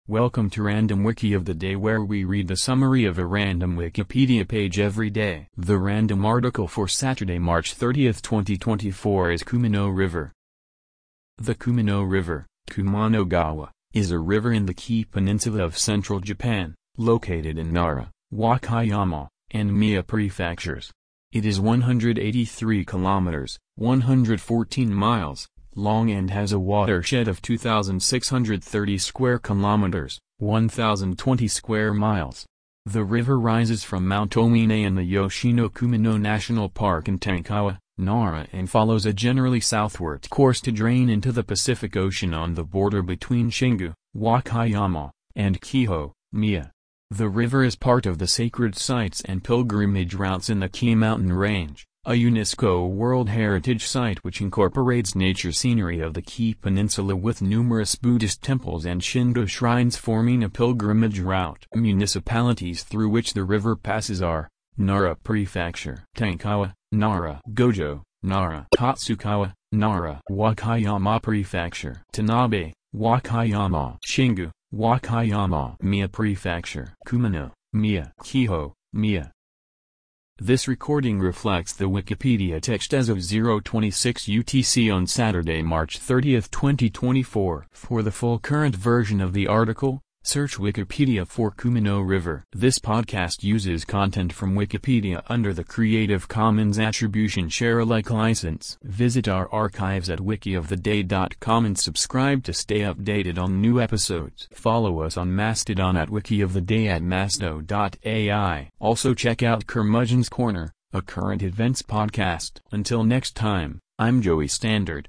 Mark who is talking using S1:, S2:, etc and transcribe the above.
S1: Welcome to Random Wiki of the Day, where we read the summary of a random Wikipedia page every day. The random article for Saturday, March 30th, 2024 is Kumano River. The Kumano River, Kumanogawa, is a river in the Kii Peninsula of central Japan, located in Nara, Wakayama, and Mie prefectures. It is 183 kilometers, 114 miles, long and has a watershed of 2,630 square kilometers, 1,020 square miles. The river rises from Mount Omine in the Yoshino-Kumano National Park in Tankawa, Nara, and follows a generally southward course to drain into the Pacific Ocean on the border between Shingu, Wakayama, and Kiho, Mie. The river is part of the sacred sites and pilgrimage routes in the Kii Mountain Range, a UNESCO World Heritage Site which incorporates nature scenery of the Kii Peninsula with numerous Buddhist temples and Shinto shrines forming a pilgrimage route. Municipalities through which the river passes are Nara Prefecture, Tankawa, Nara, Gojo, Nara, Tatsukawa, Nara, Wakayama Prefecture, Tanabe, Wakayama, Shingu, Wakayama, Mie Prefecture, Kumano, Mie, Kiho, Mie. This recording reflects the Wikipedia text as of 0:26 UTC on Saturday, March 30th, 2024. For the full current version of the article, search Wikipedia for Kumano River. This podcast uses content from Wikipedia under the Creative Commons Attribution Share Alike license. Visit our archives at wikioftheday.com and subscribe to stay updated on new episodes. Follow us on Mastodon at wikioftheday at masto.ai. Also check out Curmudgeon's Corner, a current events podcast. Until next time, I'm Joey Standard.